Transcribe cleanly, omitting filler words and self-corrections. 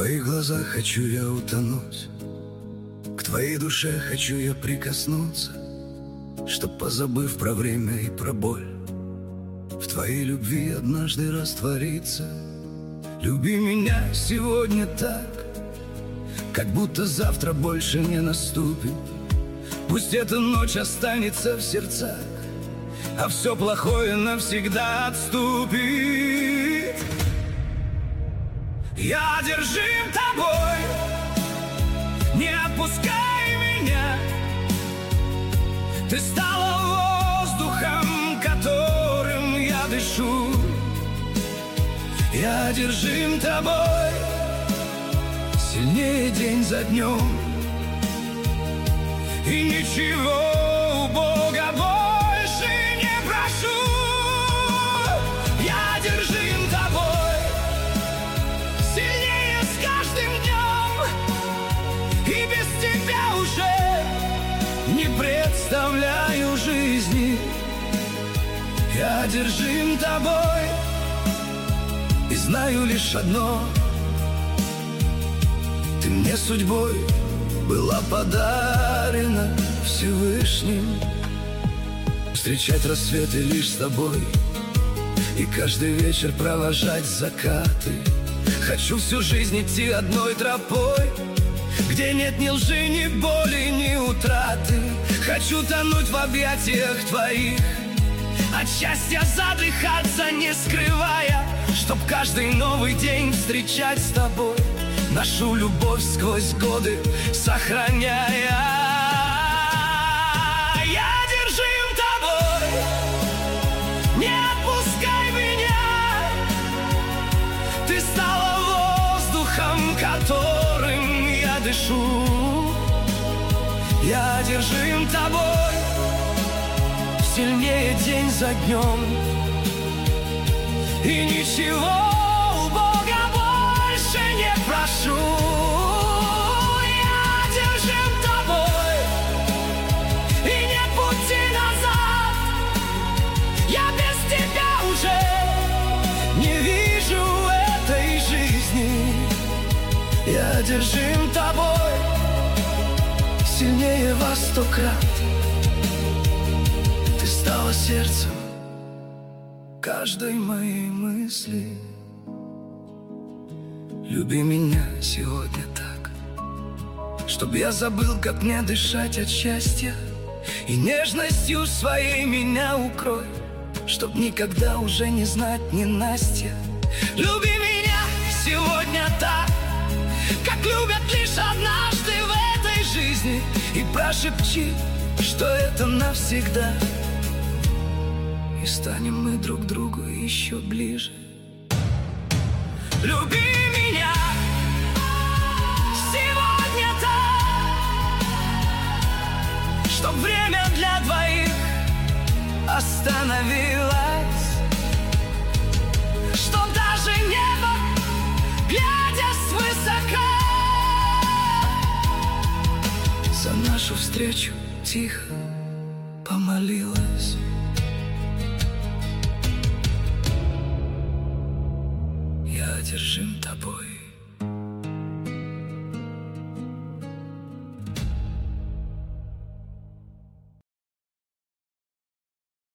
твоих глазах хочу я утонуть, к твоей душе хочу я прикоснуться, чтоб, позабыв про время и про боль, в твоей любви однажды раствориться. Люби меня сегодня так, как будто завтра больше не наступит. Пусть эта ночь останется в сердцах, а все плохое навсегда отступит. Я одержим тобой, не отпускай меня. Ты стала воздухом, которым я дышу. Я одержим тобой, сильнее день за днем. И ничего у Бога больше не прошу. Я одержим тобой, сильнее с каждым днем. И без тебя уже не представляю жизни. Я одержим тобой и знаю лишь одно: ты мне судьбой была подарена Всевышним. Встречать рассветы лишь с тобой и каждый вечер провожать закаты. Хочу всю жизнь идти одной тропой, где нет ни лжи, ни боли, ни утраты. Хочу тонуть в объятиях твоих, от счастья задыхаться не скрывая, чтоб каждый новый день встречать с тобой, нашу любовь сквозь годы сохраняя. Я одержим тобой, не отпускай меня. Ты стала воздухом, которым я дышу. Я одержим тобой, сильнее день за днем. И ничего у Бога больше не прошу. Я одержим тобой, и нет пути назад. Я без тебя уже не вижу этой жизни. Я одержим тобой, сильнее во 100 крат. Ты стала сердцем каждой моей мысли. Люби меня сегодня так, чтоб я забыл, как мне дышать от счастья, и нежностью своей меня укрой, чтоб никогда уже не знать ненастья. Люби меня сегодня так, как любят лишь однажды в этой жизни, и прошепчи, что это навсегда, и станем мы друг другу еще ближе. Люби меня сегодня так, чтоб время для двоих остановилось, чтоб даже небо, глядя свысока, за нашу встречу тихо помолилась. Я одержим тобой.